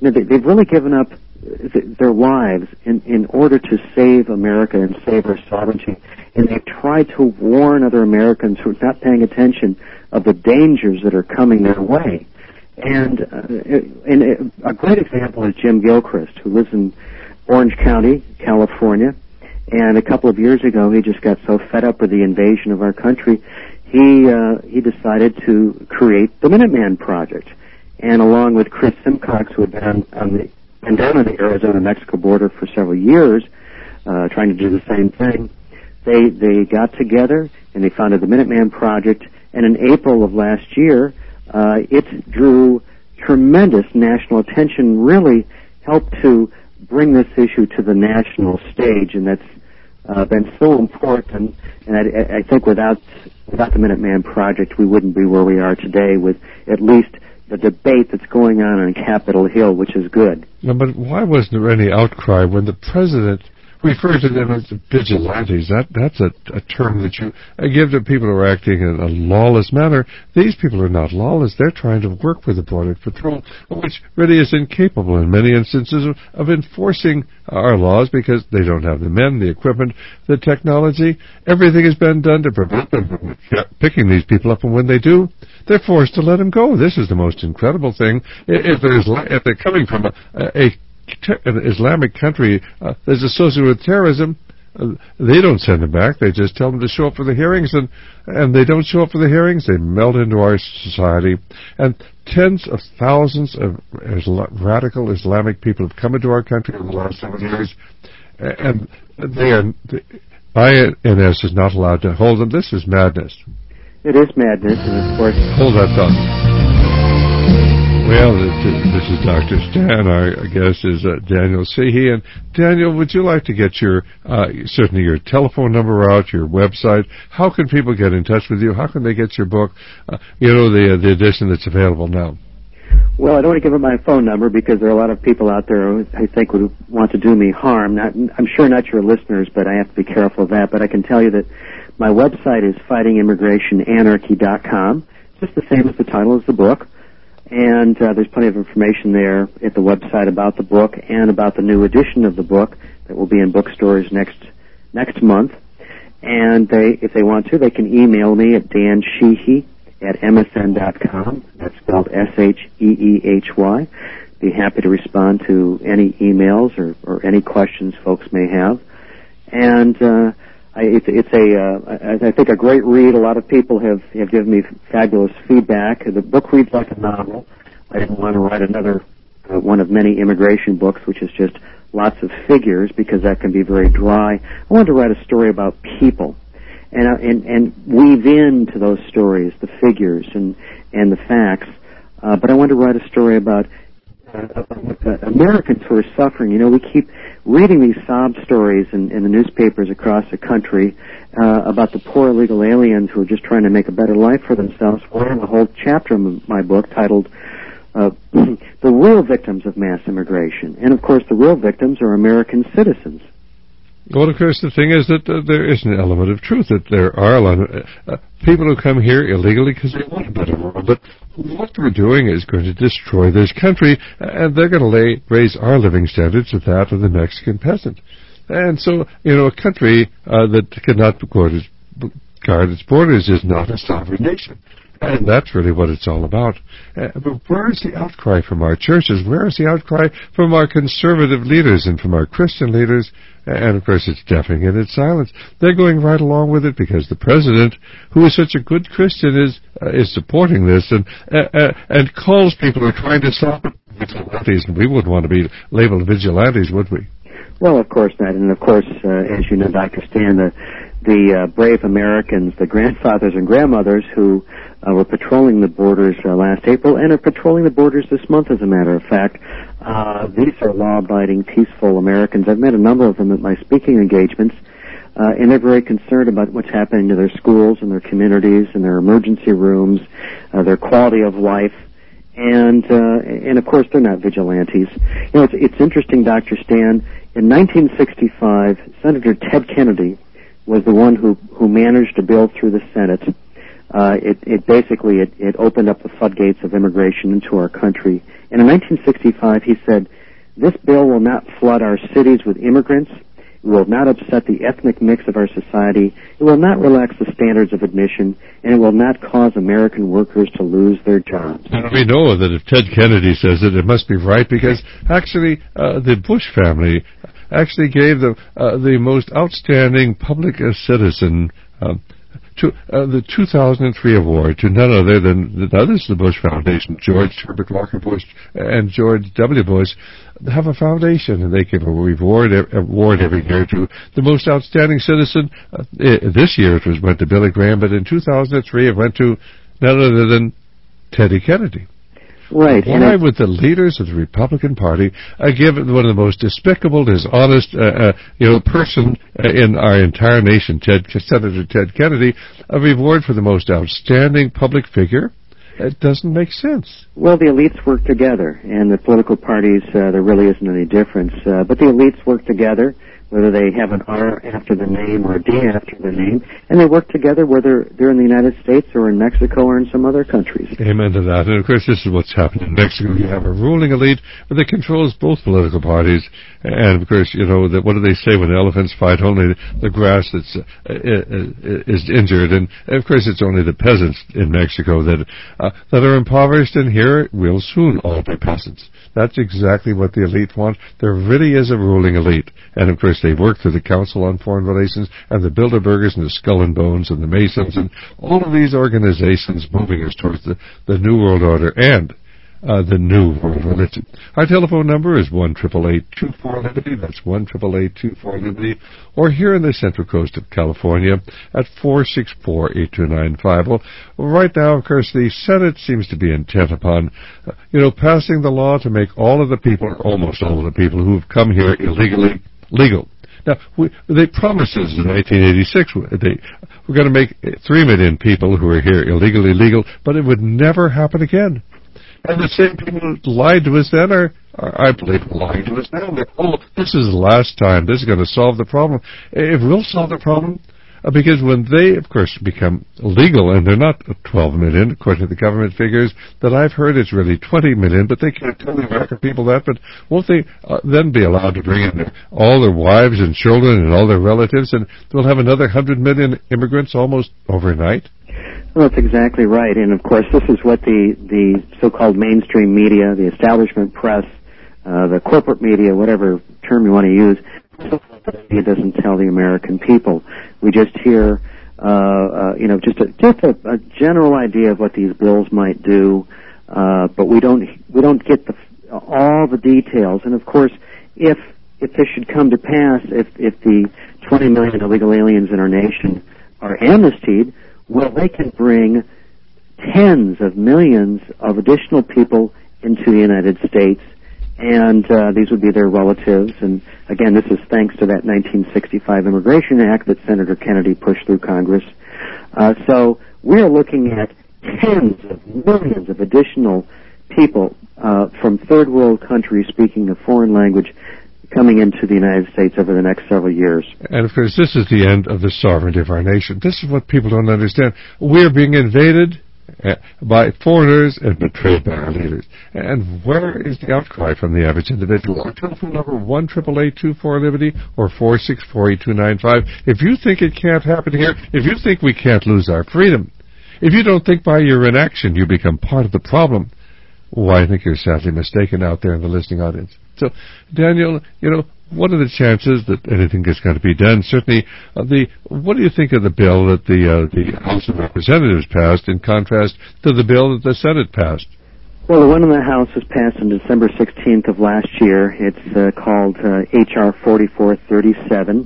you know, they, they've really given up th- their lives in, in order to save America and save our sovereignty. And they've tried to warn other Americans who are not paying attention of the dangers that are coming their way. And, uh, and a great example is Jim Gilchrist, who lives in Orange County, California. And a couple of years ago, he just got so fed up with the invasion of our country, he uh, he decided to create the Minuteman Project. And along with Chris Simcox, who had been on, on the been down on the Arizona-Mexico border for several years, uh, trying to do the same thing, they they got together and they founded the Minuteman Project. And in April of last year, uh, it drew tremendous national attention. Really helped to bring this issue to the national stage, and that's uh, been so important. And I, I think without without the Minuteman Project, we wouldn't be where we are today with at least the debate that's going on on Capitol Hill, which is good. No, but why wasn't there any outcry when the president referred to them as vigilantes? That that's a, a term that you uh, give to people who are acting in a lawless manner. These people are not lawless. They're trying to work with the Border Patrol, which really is incapable in many instances of, of enforcing our laws because they don't have the men, the equipment, the technology. Everything has been done to prevent them from picking these people up, and when they do, they're forced to let them go. This is the most incredible thing. If, there's, if they're coming from a, a an Islamic country uh, that's associated with terrorism, uh, they don't send them back. They just tell them to show up for the hearings, and and they don't show up for the hearings. They melt into our society, and tens of thousands of Isla- radical Islamic people have come into our country in the last seven years, and they are the I N S is not allowed to hold them. This is madness. It is madness, and of course, hold that thought. Well, this is Doctor Stan. Our guest is uh, Daniel Seehey. And Daniel, would you like to get your, uh, certainly your telephone number out, your website? How can people get in touch with you? How can they get your book, uh, you know, the uh, the edition that's available now? Well, I don't want to give up my phone number because there are a lot of people out there who I think would want to do me harm. Not, I'm sure not your listeners, but I have to be careful of that. But I can tell you that my website is fighting immigration anarchy dot com, just the same as the title of the book. And uh, there's plenty of information there at the website about the book and about the new edition of the book that will be in bookstores next next month. And they, if they want to, they can email me at dan sheehy at m s n dot com. That's spelled S H E E H Y. Be happy to respond to any emails or, or any questions folks may have. And uh, I, it's, it's a, uh, I think a great read. A lot of people have, have given me fabulous feedback. The book reads like a novel. I didn't want to write another uh, one of many immigration books, which is just lots of figures, because that can be very dry. I wanted to write a story about people, and uh, and, and weave into those stories the figures and and the facts. Uh, but I wanted to write a story about Uh, uh, Americans who are suffering. You know, we keep reading these sob stories in, in the newspapers across the country uh, about the poor illegal aliens who are just trying to make a better life for themselves. Well, I have a whole chapter in my book titled uh, The Real Victims of Mass Immigration. And, of course, the real victims are American citizens. Well, of course, the thing is that uh, there is an element of truth, that there are a lot of uh, people who come here illegally because they want a better world. But what they're doing is going to destroy this country, and they're going to lay, raise our living standards with that of the Mexican peasant. And so, you know, a country uh, that cannot guard its, guard its borders is not a sovereign nation. And that's really what it's all about. Uh, but where is the outcry from our churches? Where is the outcry from our conservative leaders and from our Christian leaders? And, of course, it's deafening in its silence. They're going right along with it because the president, who is such a good Christian, is uh, is supporting this and uh, uh, and calls people who are trying to stop it vigilantes. And we wouldn't want to be labeled vigilantes, would we? Well, of course not. And, of course, uh, as you know, Doctor Stan, the, the uh, brave Americans, the grandfathers and grandmothers who uh, were patrolling the borders uh, last April and are patrolling the borders this month, as a matter of fact, uh, these are law-abiding, peaceful Americans. I've met a number of them at my speaking engagements, uh, and they're very concerned about what's happening to their schools and their communities and their emergency rooms, uh, their quality of life. And, uh, and of course, they're not vigilantes. You know, it's, it's interesting, Doctor Stan. In nineteen sixty-five, Senator Ted Kennedy was the one who, who managed a bill through the Senate uh, it, it basically it, it opened up the floodgates of immigration into our country. And in nineteen sixty-five, he said, "This bill will not flood our cities with immigrants. It will not upset the ethnic mix of our society. It will not relax the standards of admission, and it will not cause American workers to lose their jobs." And we know that if Ted Kennedy says it, it must be right, because actually uh, the Bush family actually gave the uh, the most outstanding public uh, citizen um, to uh, the two thousand three award to none other than, now this is the Bush Foundation. George Herbert Walker Bush and George W. Bush have a foundation, and they give a reward award every year to the most outstanding citizen. Uh, this year it was went to Billy Graham, but in two thousand three it went to none other than Teddy Kennedy. Right. Why would the leaders of the Republican Party uh, give one of the most despicable, dishonest, uh, uh, you know, person uh, in our entire nation, Ted, Senator Ted Kennedy, a reward for the most outstanding public figure? It doesn't make sense. Well, the elites work together, and the political parties, uh, there really isn't any difference. Uh, but the elites work together, whether they have an R after the name or a D after the name, and they work together whether they're in the United States or in Mexico or in some other countries. Amen to that. And of course, this is what's happening in Mexico. You have a ruling elite that controls both political parties, and of course, you know, that what do they say when elephants fight? Only the grass that's uh, is injured, and of course, it's only the peasants in Mexico that uh, that are impoverished, and here we'll soon all be peasants. That's exactly what the elite want. There really is a ruling elite. And, of course, they work through the Council on Foreign Relations and the Bilderbergers and the Skull and Bones and the Masons and all of these organizations moving us towards the, the New World Order and uh, the New World Religion. Our telephone number is one eight eight eight, two four, Liberty. That's one eight eight eight, two four, Liberty. Or here in the Central Coast of California at four six four, eight two nine five. Well, right now, of course, the Senate seems to be intent upon, uh, you know, passing the law to make all of the people, or almost all of the people who have come here illegally, legal. Now, we, they promised us in nineteen eighty-six they were going to make three million people who are here illegally legal, but it would never happen again. And the same people who lied to us then are, are I believe, lying to us now. They're, oh, this is the last time. This is going to solve the problem. It will solve the problem, uh, because when they, of course, become legal, and they're not twelve million, according to the government figures that I've heard, it's really twenty million, but they can't tell the American people that. But won't they uh, then be allowed to bring in their, all their wives and children and all their relatives, and they'll have another one hundred million immigrants almost overnight? Well, that's exactly right. And, of course, this is what the, the so-called mainstream media, the establishment press, uh, the corporate media, whatever term you want to use, it doesn't tell the American people. We just hear, uh, uh, you know, just a, just a, a general idea of what these bills might do, uh, but we don't we don't get the, all the details. And, of course, if if this should come to pass, if if the twenty million illegal aliens in our nation are amnestied, well, they can bring tens of millions of additional people into the United States, and uh, these would be their relatives. And again, this is thanks to that nineteen sixty-five Immigration Act that Senator Kennedy pushed through Congress. Uh, so we're looking at tens of millions of additional people uh, from third world countries speaking a foreign language coming into the United States over the next several years. And, of course, this is the end of the sovereignty of our nation. This is what people don't understand. We're being invaded uh, by foreigners and betrayed by our leaders. And where is the outcry from the average individual? Our telephone number, one eight eight eight, two four, Liberty, or four six four, eight two nine five. If you think it can't happen here, if you think we can't lose our freedom, if you don't think by your inaction you become part of the problem, well, I think you're sadly mistaken out there in the listening audience. So, Daniel, you know, what are the chances that anything is going to be done? Certainly, uh, the what do you think of the bill that the uh, the House of Representatives passed in contrast to the bill that the Senate passed? Well, the one in the House was passed on December sixteenth of last year. It's uh, called uh, H R forty-four thirty-seven,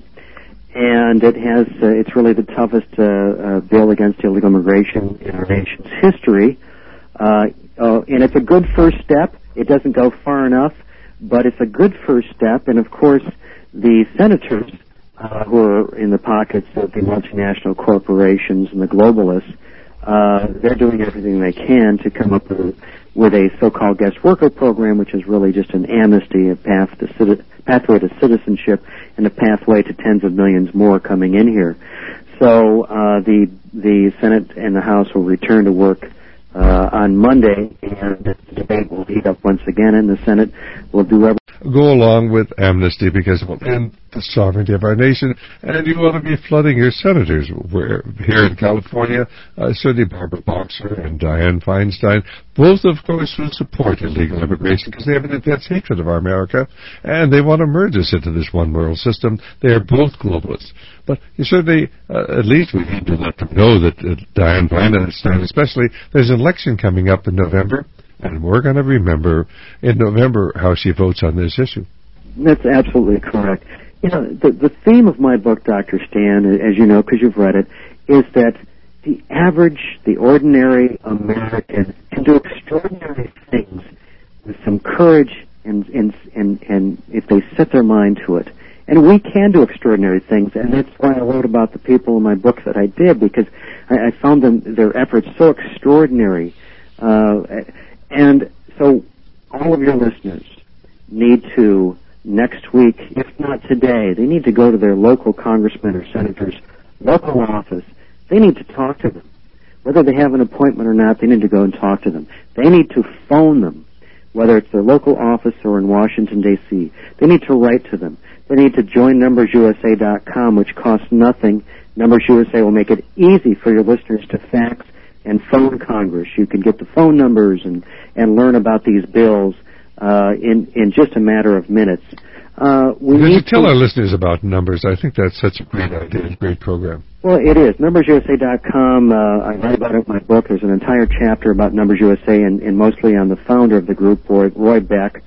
and it has uh, it's really the toughest uh, uh, bill against illegal immigration in our nation's history. Uh, uh, and it's a good first step. It doesn't go far enough, but it's a good first step. And, of course, the senators uh, who are in the pockets of the multinational corporations and the globalists, uh, they're doing everything they can to come up with, with a so-called guest worker program, which is really just an amnesty, a path to citi- pathway to citizenship, and a pathway to tens of millions more coming in here. so uh, the the Senate and the House will return to work uh, on Monday, and the debate will heat up once again, and the Senate will do everything. Go along with amnesty because it will end the sovereignty of our nation, and you ought to be flooding your senators. Where here in California, uh, certainly Barbara Boxer and Dianne Feinstein, both of course will support illegal immigration because they have an intense hatred of our America, and they want to merge us into this one world system. They are both globalists. But you certainly, uh, at least we need to let them know that uh, Dianne Feinstein especially, there's an election coming up in November, and we're going to remember in November how she votes on this issue. That's absolutely correct. You know, the, the theme of my book, Doctor Stan, as you know because you've read it, is that the average, the ordinary American can do extraordinary things with some courage and, and, and, and if they set their mind to it. And we can do extraordinary things, and that's why I wrote about the people in my book that I did, because I, I found them, their efforts so extraordinary. Uh, and so all of your listeners need to, next week, if not today, they need to go to their local congressman or senator's local office. They need to talk to them. Whether they have an appointment or not, they need to go and talk to them. They need to phone them, whether it's their local office or in Washington, D C They need to write to them. They need to join numbers U S A dot com, which costs nothing. Numbers U S A will make it easy for your listeners to fax and phone Congress. You can get the phone numbers and, and learn about these bills uh, in, in just a matter of minutes. Uh, we Would you need tell to, our listeners about numbers? I think that's such a great idea, a great program. Well, it is. numbers U S A dot com, uh, I write about it in my book. There's an entire chapter about Numbers U S A and, and mostly on the founder of the group, Roy, Roy Beck.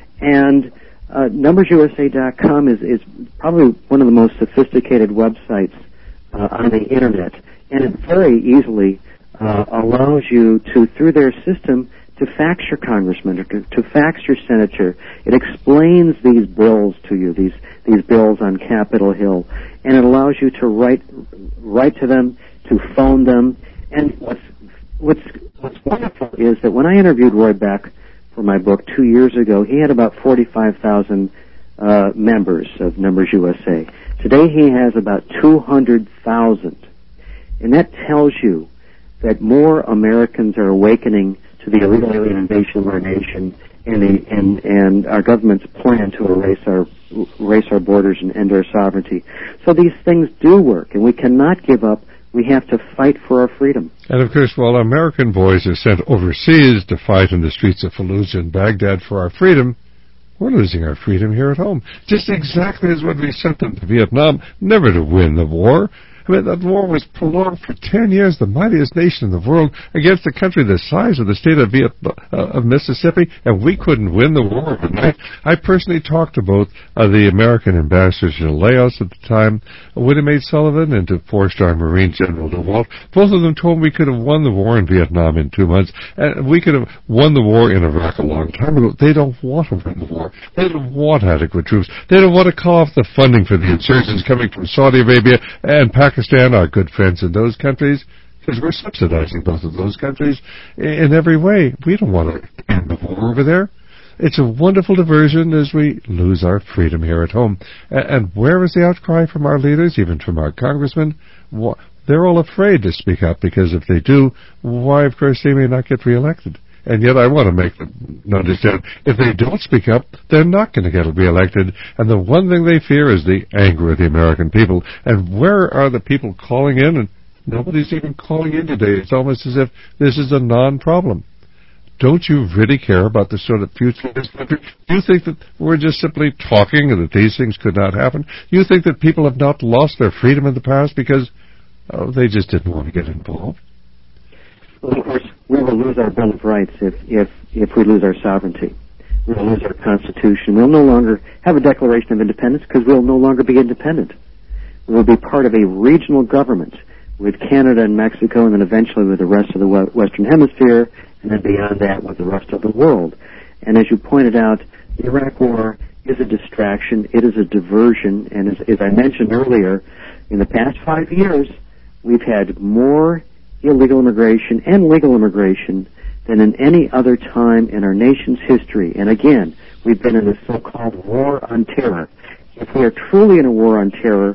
And uh, numbers U S A dot com is, is probably one of the most sophisticated websites uh, on the Internet. And it very easily uh, allows you to, through their system, to fax your congressman or to, to fax your senator. It explains these bills to you, these these bills on Capitol Hill, and it allows you to write write to them, to phone them. And what's what's what's wonderful is that when I interviewed Roy Beck for my book two years ago, he had about forty-five thousand uh, members of Numbers U S A. Today he has about two hundred thousand, and that tells you that more Americans are awakening to the illegal alien invasion of our nation and, the, and, and our government's plan to erase our, erase our borders and end our sovereignty. So these things do work, and we cannot give up. We have to fight for our freedom. And, of course, while American boys are sent overseas to fight in the streets of Fallujah and Baghdad for our freedom, we're losing our freedom here at home, just exactly as when we sent them to Vietnam, never to win the war. I mean, that war was prolonged for ten years, the mightiest nation in the world, against a country the size of the state of, Viet- uh, of Mississippi, and we couldn't win the war overnight. I personally talked to both uh, the American ambassadors to Laos at the time, William H. Sullivan, and to four-star Marine General DeWalt. Both of them told me we could have won the war in Vietnam in two months, and we could have won the war in Iraq a long time ago. They don't want to win the war. They don't want adequate troops. They don't want to call off the funding for the insurgents coming from Saudi Arabia and Pakistan. Pakistan, our good friends in those countries, because we're subsidizing both of those countries in every way. We don't want to end the war over there. It's a wonderful diversion as we lose our freedom here at home. And where is the outcry from our leaders, even from our congressmen? They're all afraid to speak up, because if they do, why, of course, they may not get reelected. And yet I want to make them understand, if they don't speak up, they're not going to get reelected. And the one thing they fear is the anger of the American people. And where are the people calling in? And nobody's even calling in today. It's almost as if this is a non-problem. Don't you really care about the sort of future of this country? Do you think that we're just simply talking and that these things could not happen? Do you think that people have not lost their freedom in the past because oh, they just didn't want to get involved? Well, of course, we will lose our Bill of Rights if, if, if we lose our sovereignty. We will lose our Constitution. We'll no longer have a Declaration of Independence because we'll no longer be independent. We will be part of a regional government with Canada and Mexico, and then eventually with the rest of the Western Hemisphere, and then beyond that with the rest of the world. And as you pointed out, the Iraq War is a distraction. It is a diversion. And as, as I mentioned earlier, in the past five years, we've had more illegal immigration and legal immigration than in any other time in our nation's history. And again, we've been in this so-called war on terror. If we are truly in a war on terror,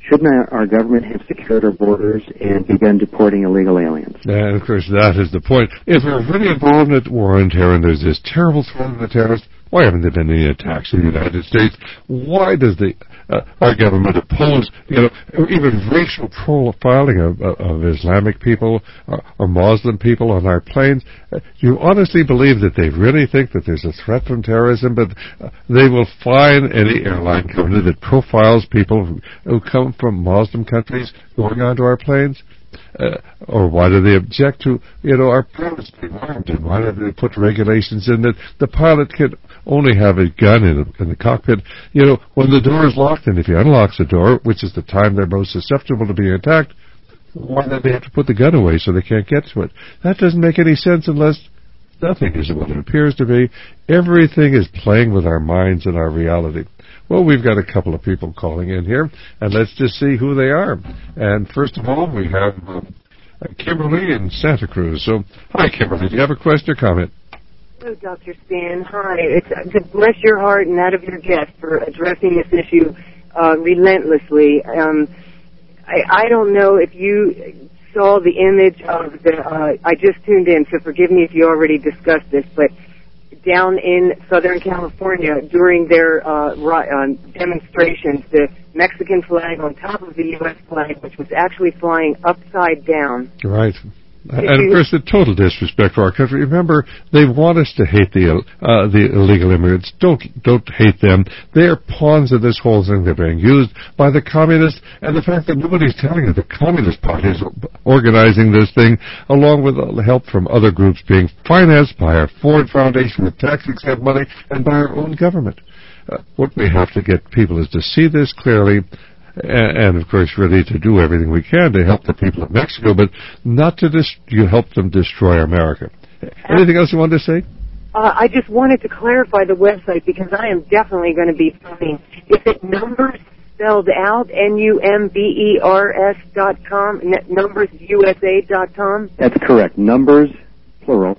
Shouldn't our, our government have secured our borders and begun deporting illegal aliens? And, of course, that is the point. If we're really involved in a war on terror and there's this terrible threat of the terrorists, why haven't there been any attacks in the United States? Why does the uh, our government oppose, you know, even racial profiling of, of Islamic people or, or Muslim people on our planes? Uh, you honestly believe that they really think that there's a threat from terrorism, but uh, they will fine any airline company that profiles people who, who come from Muslim countries going onto our planes? Uh, or why do they object to, you know, our pilots being armed? And why do they put regulations in that the pilot can only have a gun in, in the cockpit, you know, when the door is locked? And if he unlocks the door, which is the time they're most susceptible to being attacked, why do they have to put the gun away so they can't get to it? That doesn't make any sense unless nothing is what it appears to be. Everything is playing with our minds and our reality. Well, we've got a couple of people calling in here, and let's just see who they are. And first of all, we have uh, Kimberly in Santa Cruz. So, hi, Kimberly. Do you have a question or comment? Hello, Doctor Stan. Hi. It's uh, to bless your heart and that of your guest for addressing this issue uh, relentlessly. Um, I, I don't know if you saw the image of the. Uh, I just tuned in, so forgive me if you already discussed this, but down in Southern California during their uh, uh, demonstrations, the Mexican flag on top of the U S flag, which was actually flying upside down. Right. And, of course, the total disrespect for our country. Remember, they want us to hate the uh, the illegal immigrants. Don't don't hate them. They are pawns of this whole thing. They're being used by the communists. And the fact that nobody's telling you the Communist Party is organizing this thing, along with help from other groups being financed by our Ford Foundation with tax-exempt money and by our own government. Uh, what we have to get people is to see this clearly, And, and, of course, really to do everything we can to help the people of Mexico, but not to dis- you help them destroy America. Anything else you wanted to say? Uh, I just wanted to clarify the website because I am definitely going to be filming. Is it numbers spelled out, N U M B E R S dot com, numbers U S A dot com? That's correct. Numbers, plural,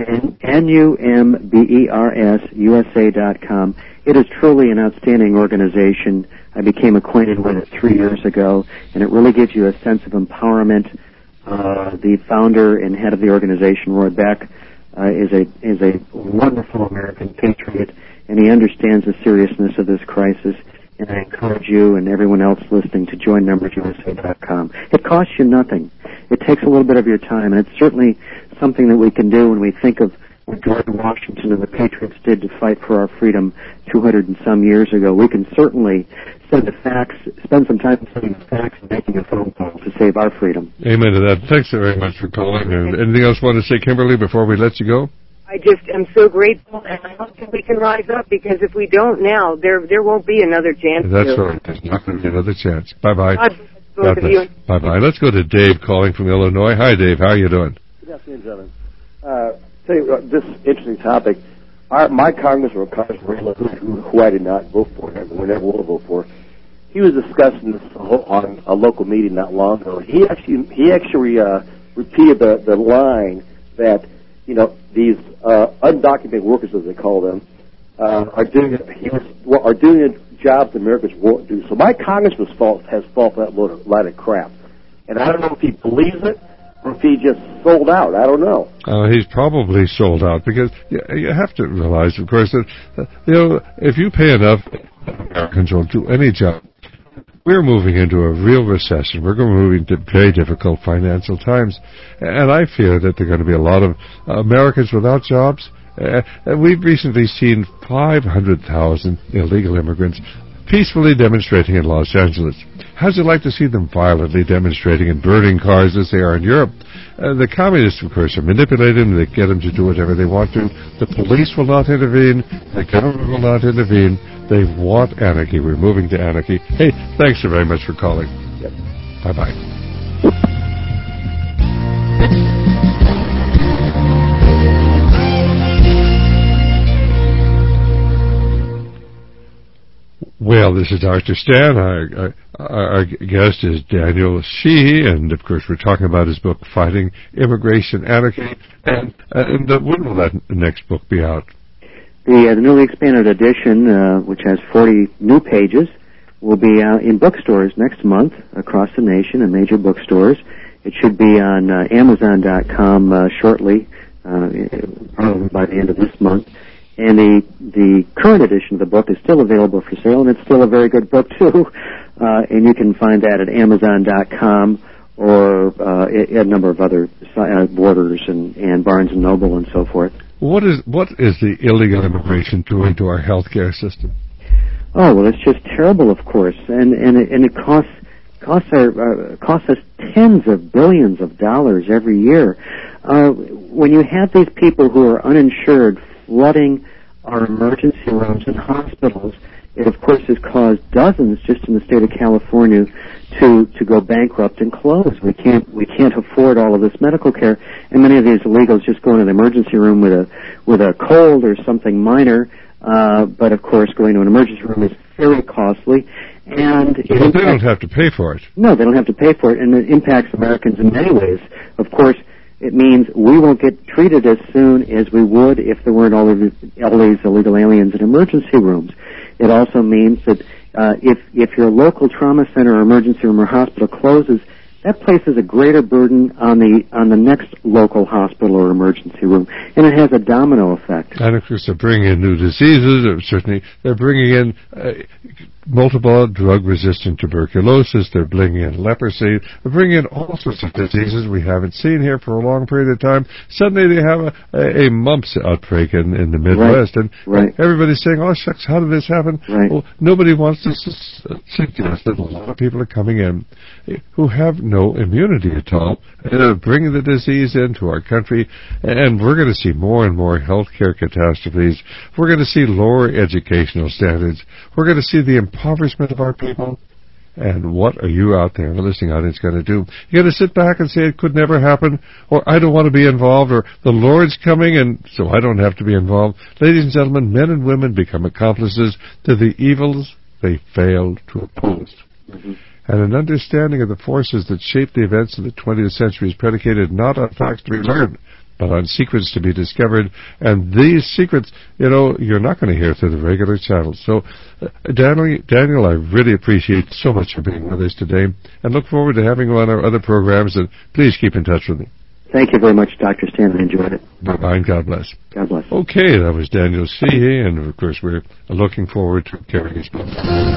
N U M B E R S U S A dot com. It is truly an outstanding organization. I became acquainted with it three years ago, and it really gives you a sense of empowerment. Uh, the founder and head of the organization, Roy Beck, uh, is a is a wonderful American patriot, and he understands the seriousness of this crisis. And I encourage you and everyone else listening to join numbers U S A dot com. It costs you nothing. It takes a little bit of your time, and it's certainly something that we can do when we think of what George Washington and the Patriots did to fight for our freedom two hundred and some years ago. We can certainly send a fax, spend some time sending a fax and making a phone call to save our freedom. Amen to that. Thanks very much for calling. And anything else you want to say, Kimberly, before we let you go? I just am so grateful, and I hope that we can rise up, because if we don't now, there there won't be another chance. That's to. right. There's not going to be another chance. Bye-bye. God bless both of you. Bye-bye. Let's go to Dave calling from Illinois. Hi, Dave. How are you doing? Good afternoon, gentlemen. Uh, tell you, uh, this interesting topic. Our, my congressman, Congressman Ray LaHood, who, who I did not vote for, and we never will vote for, he was discussing this on a local meeting not long ago. He actually he actually uh, repeated the, the line that, you know, these uh, undocumented workers, as they call them, uh, are doing he was well, are doing jobs Americans won't do. So my congressman's fault has fallen for that load of, lot of crap, and I don't know if he believes it or if he just sold out. I don't know. Uh, he's probably sold out, because you, you have to realize, of course, that uh, you know, if you pay enough, Americans will do any job. We're moving into a real recession. We're going to move into very difficult financial times. And I fear that there are going to be a lot of uh, Americans without jobs. Uh, and we've recently seen five hundred thousand illegal immigrants peacefully demonstrating in Los Angeles. How'd you like to see them violently demonstrating and burning cars as they are in Europe? Uh, the communists, of course, are manipulating them. They get them to do whatever they want to. The police will not intervene. The government will not intervene. They want anarchy. We're moving to anarchy. Hey, thanks so very much for calling. Yep. Bye-bye. Well, this is Doctor Stan. Our, our, our guest is Daniel Sheehy, and of course we're talking about his book, Fighting Immigration Anarchy. And, and uh, when will that next book be out? The, uh, the newly expanded edition, uh, which has forty new pages, will be uh, in bookstores next month across the nation in major bookstores. It should be on uh, Amazon dot com uh, shortly, uh, probably by the end of this month. And the the current edition of the book is still available for sale, and it's still a very good book, too. Uh, and you can find that at Amazon dot com or uh, a, a number of other uh, Borders and, and Barnes and Noble and so forth. What is what is the illegal immigration doing to our healthcare system? Oh, well, it's just terrible, of course, and and it, and it costs costs our uh, costs us tens of billions of dollars every year. Uh, when you have these people who are uninsured flooding our emergency rooms and hospitals, it of course has caused dozens just in the state of California to to go bankrupt and close. We can't we can't afford all of this medical care, and many of these illegals just go into the emergency room with a with a cold or something minor. Uh, but of course, going to an emergency room is very costly, and but impacts, they don't have to pay for it. No, they don't have to pay for it, and it impacts Americans in many ways. Of course, it means we won't get treated as soon as we would if there weren't all of these, all these illegal aliens in emergency rooms. It also means that uh, if if your local trauma center or emergency room or hospital closes, that places a greater burden on the on the next local hospital or emergency room, and it has a domino effect. And of course, they're bringing in new diseases. Or certainly, they're bringing in uh, multiple drug-resistant tuberculosis. They're bringing in leprosy. They're bringing in all sorts of diseases we haven't seen here for a long period of time. Suddenly, they have a, a, a mumps outbreak in, in the Midwest, right. and right. everybody's saying, "Oh shucks, how did this happen?" Right. Well, nobody wants to suggest that a lot of people are coming in who have no immunity at all, and are bringing the disease into our country, and we're going to see more and more healthcare catastrophes. We're going to see lower educational standards. We're going to see the impoverishment of our people. And what are you out there in the listening audience going to do? You're going to sit back and say it could never happen, or I don't want to be involved, or the Lord's coming and so I don't have to be involved. Ladies and gentlemen, men and women become accomplices to the evils they failed to oppose. Mm-hmm. And an understanding of the forces that shape the events of the twentieth century is predicated not on facts to be learned, but on secrets to be discovered. And these secrets, you know, you're not going to hear through the regular channels. So, uh, Daniel, Daniel, I really appreciate so much for being with us today, and look forward to having you on our other programs. And please keep in touch with me. Thank you very much, Doctor Stan. I enjoyed it. Bye-bye, and God bless. God bless. Okay, that was Daniel Sheehy, and of course we're looking forward to carrying his book.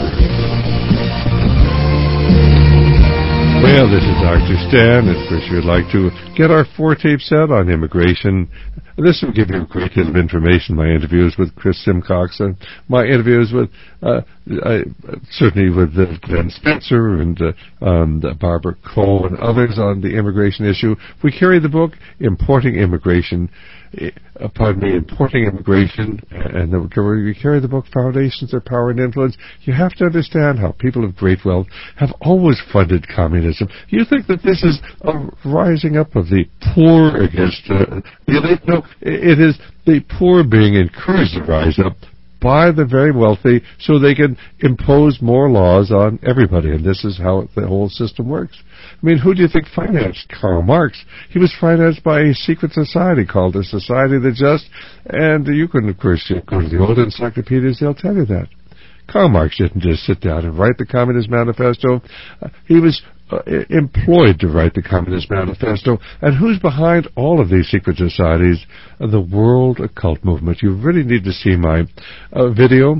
Well, this is Doctor Stan, and of course you'd like to get our four-tape set on immigration. This will give you a great deal of information. My interviews with Chris Simcox, and my interviews with, uh, I, certainly with uh, Ben Spencer and uh, um, Barbara Cole and others on the immigration issue. We carry the book, Importing Immigration, uh, pardon me, Importing Immigration, and then we carry the book, Foundations of Power and Influence. You have to understand how people of great wealth have always funded communism. You think that this is a rising up of the poor against uh, the elite? No, it is the poor being encouraged to rise up by the very wealthy so they can impose more laws on everybody, and this is how the whole system works. I mean, who do you think financed Karl Marx? He was financed by a secret society called the Society of the Just, and you can, of course, go to the old encyclopedias, they'll tell you that. Karl Marx didn't just sit down and write the Communist Manifesto. Uh, he was uh, employed to write the Communist Manifesto. And who's behind all of these secret societies? Uh, the World Occult Movement. You really need to see my uh, video.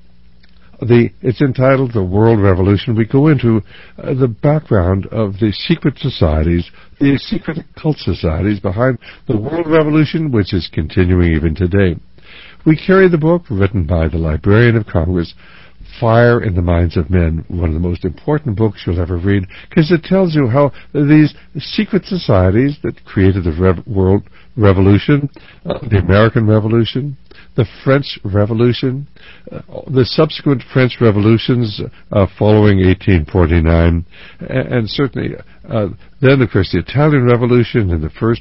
The It's entitled The World Revolution. We go into uh, the background of the secret societies, the secret occult societies behind the World Revolution, which is continuing even today. We carry the book written by the Librarian of Congress, Fire in the Minds of Men, one of the most important books you'll ever read, because it tells you how these secret societies that created the Rev- World Revolution, uh, the American Revolution, the French Revolution, uh, the subsequent French revolutions uh, following eighteen forty-nine, and, and certainly uh, then, of course, the Italian Revolution and the first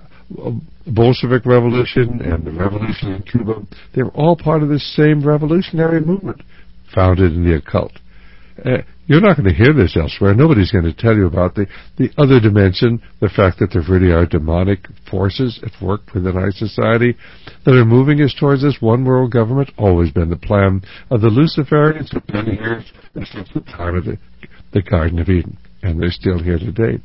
Bolshevik Revolution and the revolution in Cuba, they were all part of this same revolutionary movement founded in the occult. Uh, you're not going to hear this elsewhere. Nobody's going to tell you about the, the other dimension, the fact that there really are demonic forces at work within our society that are moving us towards this one world government. Always been the plan of the Luciferians who've been here since the time of the, the Garden of Eden, and they're still here today.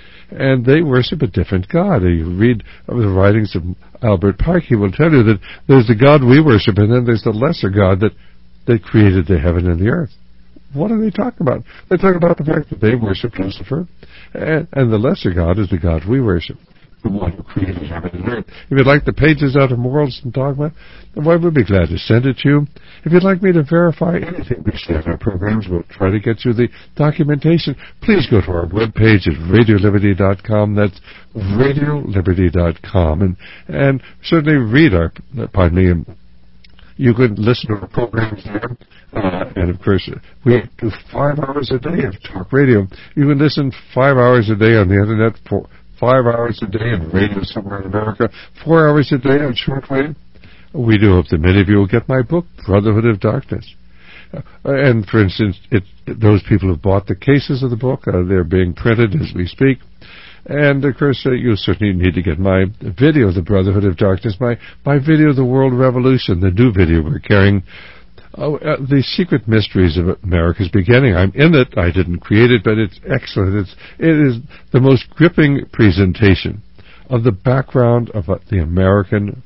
And they worship a different God. You read the writings of Albert Pike, he will tell you that there's the God we worship, and then there's the lesser God that, that created the heaven and the earth. What are they talking about? They talk about the fact that they worship Lucifer, and, and the lesser God is the God we worship, the one who created heaven and earth. If you'd like the pages out of Morals and Dogma, then I would be glad to send it to you. If you'd like me to verify anything we say in our programs, we'll try to get you the documentation. Please go to our webpage at radio liberty dot com. That's radio liberty dot com. And, and certainly read our, pardon me, you can listen to our programs there. Uh, and of course, we do five hours a day of talk radio. You can listen five hours a day on the internet, for five hours a day on radio somewhere in America, four hours a day on shortwave. We do hope that many of you will get my book, Brotherhood of Darkness. Uh, and for instance, it, those people who bought the cases of the book, uh, they're being printed as we speak. And, of course, uh, you certainly need to get my video, The Brotherhood of Darkness, my, my video, The World Revolution, the new video we're carrying, uh, uh, The Secret Mysteries of America's Beginning. I'm in it. I didn't create it, but it's excellent. It's, it is the most gripping presentation of the background of uh, the American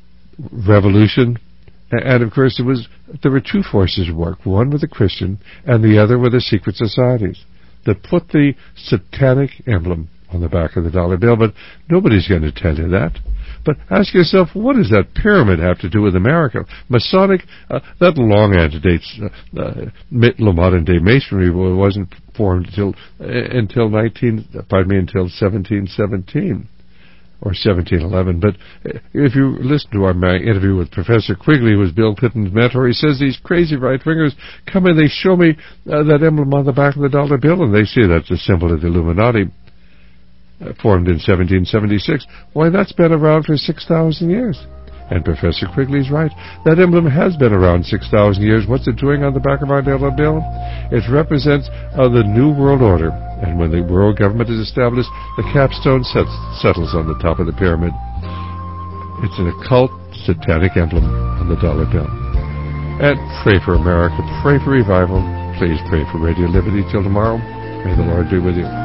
Revolution. And, of course, it was there were two forces at work. One were the Christian, and the other were the secret societies that put the satanic emblem on the back of the dollar bill, but nobody's going to tell you that. But ask yourself, what does that pyramid have to do with America? Masonic, uh, that long antedates uh, uh, modern-day masonry wasn't formed until uh, until nineteen, pardon me, until seventeen seventeen or seventeen eleven. But if you listen to our my interview with Professor Quigley, who was Bill Clinton's mentor, he says these crazy right-wingers come in, they show me uh, that emblem on the back of the dollar bill, and they say that's a symbol of the Illuminati. Uh, formed in seventeen seventy-six. Why, that's been around for six thousand years. And Professor Quigley's right. That emblem has been around six thousand years. What's it doing on the back of our dollar bill? It represents uh, the New World Order. And when the world government is established, the capstone sets, settles on the top of the pyramid. It's an occult, satanic emblem on the dollar bill. And pray for America. Pray for revival. Please pray for Radio Liberty. Till tomorrow, may the Lord be with you.